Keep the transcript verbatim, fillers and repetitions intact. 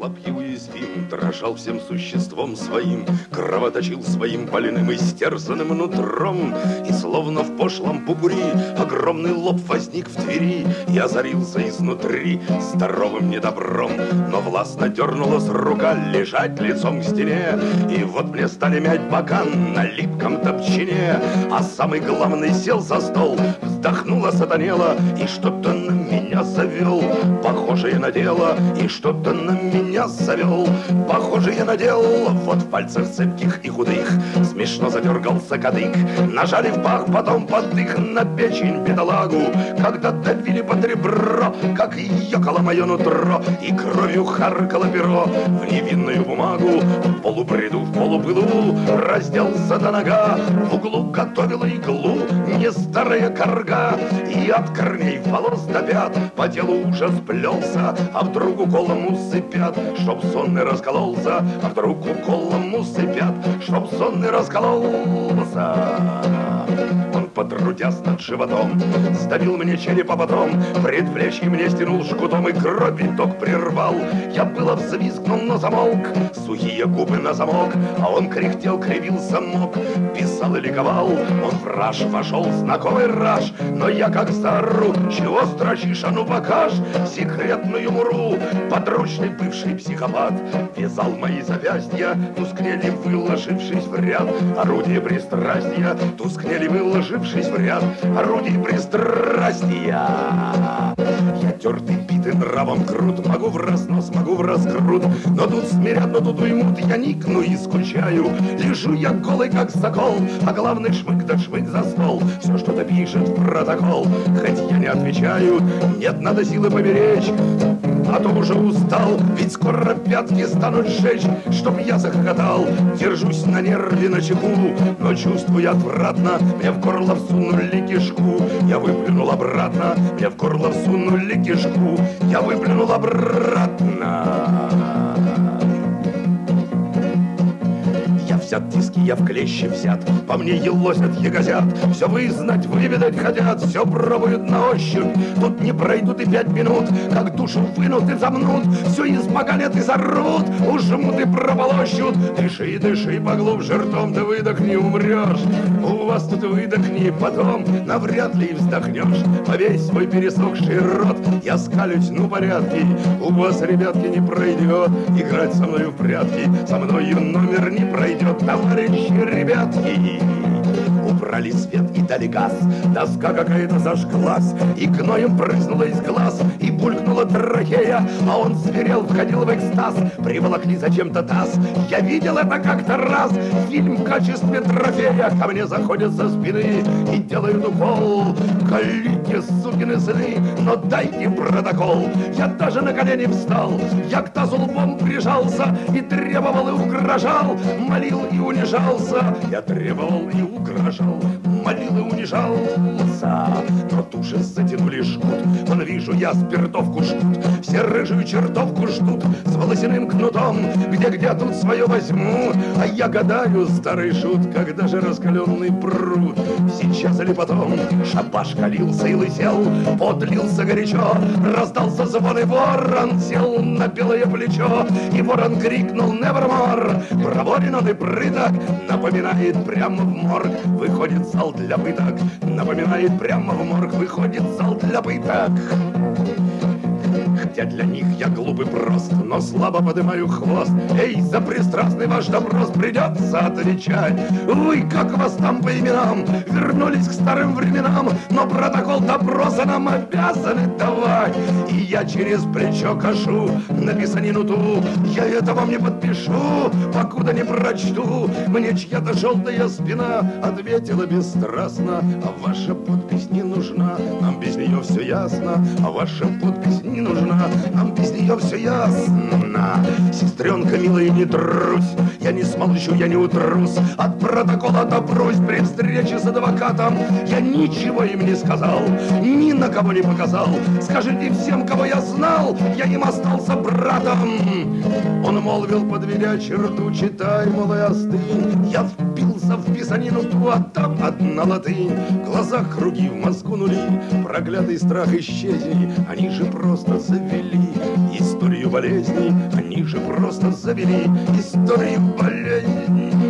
слаб и уязвим, дрожал всем существом своим, кровоточил своим больным и стерзанным нутром. И словно в пошлом пупури огромный лоб возник в двери и озарился изнутри здоровым недобром. Но властно дернулась рука лежать лицом к стене, и вот мне стали мять бока на липком топчине. А самый главный сел за стол, вздохнула, сатанела и что-то на меня завел, похожее на дело, и что-то на меня завел, похожее на дело. Вот в пальцах цепких и худых смешно задергался кадык, нажали в пах, потом подых на печень бедолагу, когда давили под ребро, как ёкало мое нутро, и кровью харкало перо в невинную бумагу. В полубреду, в полупылу разделся до нога, в углу готовила иглу не старая корга, и от корней волос до пят по телу ужас плелся, а вдруг уколом усыпят, чтоб сонный раскололся, а вдруг уколом усыпят, чтоб сонный раскололся. Он, потрудясь над животом, сдавил мне череп, а потом предплечье мне стянул жгутом и кровь виток прервал. Я было взвизгнул, но замолк, сухие губы на замок, а он кряхтел, кривился, мог, писал и ликовал. Он в раж вошел, знакомый раж, но я как заору: чего строчишь, а ну покаж секретную муру. Подручный бывший психопат вязал мои запястья, тускнели, выложившись в ряд орудия пристрастия, тускнели, выложившись в ряд орудий пристрастия. Я тертый, битый нравом крут, могу в разнос, могу в раскрут, но тут смирят, но тут уймут, я никну и скучаю. Лежу я голый, как сокол, а главный шмык да шмык за стол, все что-то пишет в протокол, хоть я не отвечаю. Нет, надо силы поберечь, а то уже устал, ведь скоро пятки станут сжечь, чтоб я захохотал. Держусь на нерве, на чеку, но чувствую отвратно, мне в горло всунули кишку, я выплюнул обратно, мне в горло всунули кишку, я выплюнул обратно. Взят диски, я в клещи взят, по мне елозят, ягозят, все вызнать, выведать хотят, все пробуют на ощупь. Тут не пройдут и пять минут, как душу вынут и замнут, все испоганят и зарвут, ужмут и прополощут. Дыши, дыши поглубже ртом, да выдохни, умрешь. У вас тут выдохни, потом навряд ли вздохнешь. Повесь свой пересохший рот, я скалюсь, ну порядки. У вас, ребятки, не пройдет играть со мною в прятки, со мною номер не пройдет, товарищи, ребятки. Убрали свет и дали газ, доска какая-то зажглась, и гноем прыснула из глаз, и булькнула трахея, а он зверел, входил в экстаз. Приволокли зачем-то таз, я видел это как-то раз, фильм в качестве трофея. Ко мне заходят со спины и делают укол: колите, сукины сыны, но дайте протокол. Я даже на колени встал, я к тазу лбом прижался и требовал и угрожал, молил и унижался. Я требовал и угрожал, молил и унижался. Но туши затянули жгут, вон вижу я спиртовку жгут, все рыжую чертовку ждут с волосяным кнутом. Где-где тут свое возьму, а я гадаю, старый шут, когда же раскаленный пруд, сейчас или потом. Шабаш калился и лысел, подлился горячо, раздался звон, и ворон сел на белое плечо, и ворон крикнул nevermore. Проворен он и прыток, напоминает прямо в морг, выходит зал для пыток, напоминает прямо в морг, выходит зал для пыток. Хотя для них я глуп и прост, но слабо поднимаю хвост. Эй, за пристрастный ваш допрос придется отвечать. Вы, как вас там по именам, вернулись к старым временам, но протокол допроса нам обязаны давать. И я через плечо кашу на писанину ту, я это вам не подпишу, покуда не прочту. Мне чья-то желтая спина ответила бесстрастно: а ваша подпись не нужна, нам без нее все ясно. А ваша подпись не нужна, нам без нее все ясно. Сестренка милая, не трусь, я не смолчу, я не утрусь, от протокола добрусь. При встрече с адвокатом я ничего им не сказал, ни на кого не показал. Скажите всем, кого я знал, я им остался братом. Он молвил, подведя черту: читай, малый, остынь. Я впился в писанину ту, а там одна латынь. В глазах круги, в мозгу нули, проклятый страх исчезни. Они же просто завели историю болезней, они ниже просто забери историю болезни.